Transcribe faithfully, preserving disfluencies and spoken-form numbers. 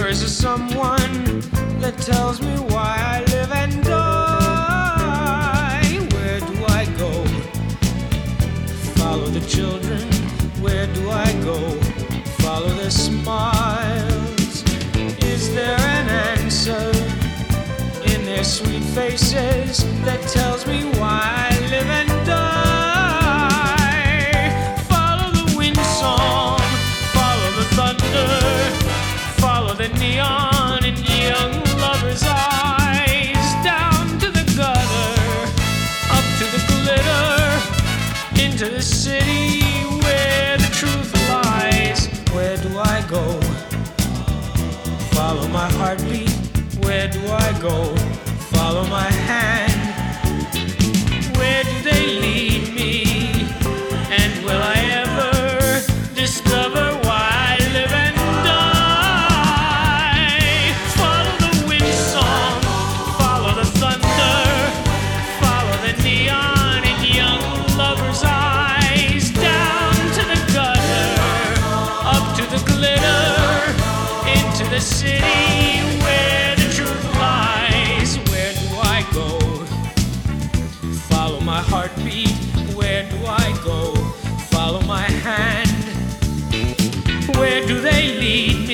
is there someone that tells me why I live and die? Where do I go? Follow the children. Where do I go? Follow their smiles. Is there an answer in their sweet faces that tells me why I live and die? Follow the wind song, follow the thunder, follow the neon in young lovers' eyes, down to the gutter, up to the glitter, into the city where the truth lies. Where do I go? Follow my heartbeat. Where do I go? Follow my hand. Where do they lead me? And will I ever discover why I live and die? Follow the wind song, follow the thunder, follow the neon in young lovers' eyes, down to the gutter, up to the glitter, into the city where the truth lies. Where do I go? Follow my heartbeat. Where do I go? Follow my hand. Where do they lead me?